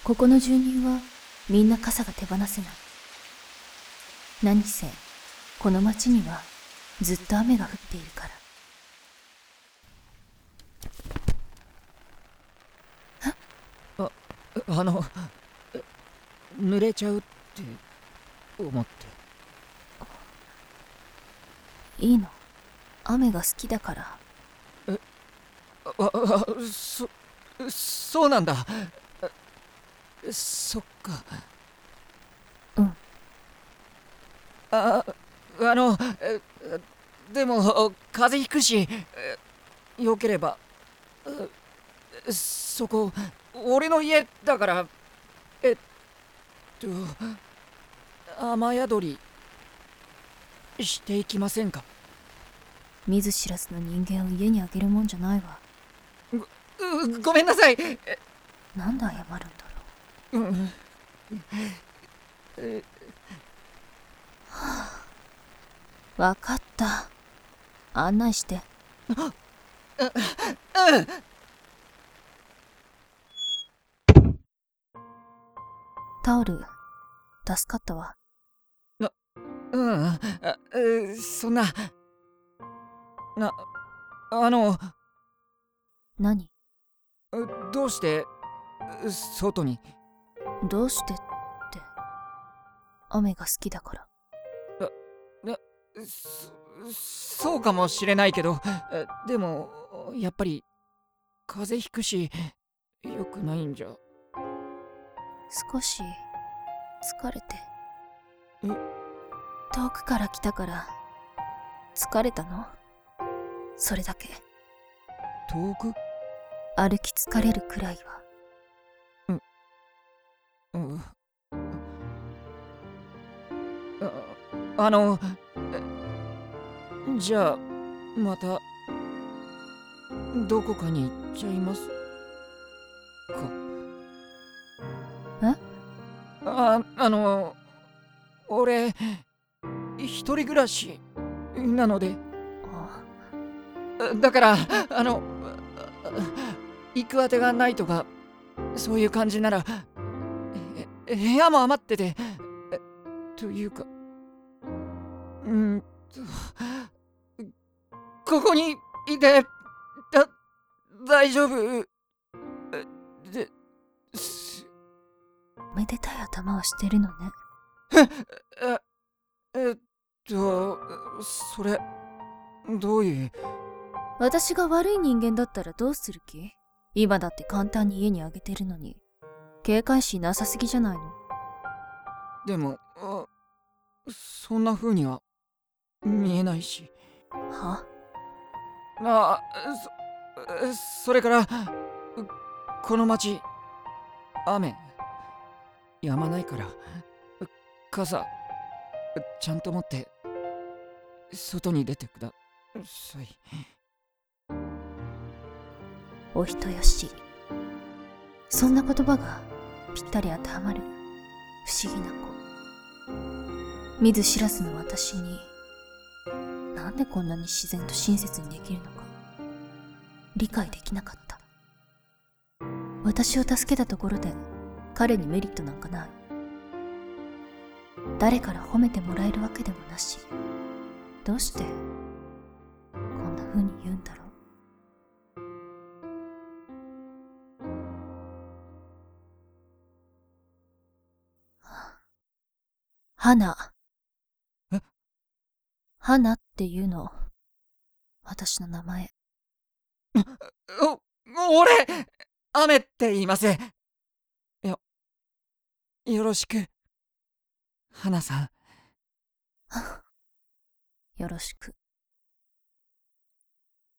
ここの住人はみんな傘が手放せない。何せこの町にはずっと雨が降っているから。 濡れちゃうって思って。 いいの、雨が好きだから。 そうなんだ。そっか。 うん。 でも風邪ひくし、よければそこ俺の家だから、雨宿りしていきませんか？ 見ず知らずの人間を家にあげるもんじゃないわ。 ごめんなさい。 なんで謝るんだろう。わかった。案内して。タオル助かったわ。 そんな。 何？ どうして外に？ どうしてって、雨が好きだから。 そうかもしれないけど、でもやっぱり風邪ひくしよくないんじゃ。 少し疲れて。遠くから来たから疲れたの？それだけ。 遠く？ 歩き疲れるくらいは。 じゃあまたどこかに行っちゃいますか？俺一人暮らしなので。だから行くあてがないとかそういう感じなら、部屋も余ってて、というか、ここにいて大丈夫です。 めでたい頭をしてるのね。 それどういう？ 私が悪い人間だったらどうする気？今だって簡単に家にあげてるのに警戒心なさすぎじゃないの？ でもそんな風には見えないし。 は？ それからこの町雨止まないから、傘ちゃんと持って外に出てください。 お人よし。そんな言葉がぴったり当てはまる不思議な子。見ず知らずの私になんでこんなに自然と親切にできるのか理解できなかった。私を助けたところで彼にメリットなんかない。誰から褒めてもらえるわけでもなし、どうしてこんな風に言うんだろう。花。花っていうの、私の名前。 俺雨って言います。よろしく花さん。 よろしく。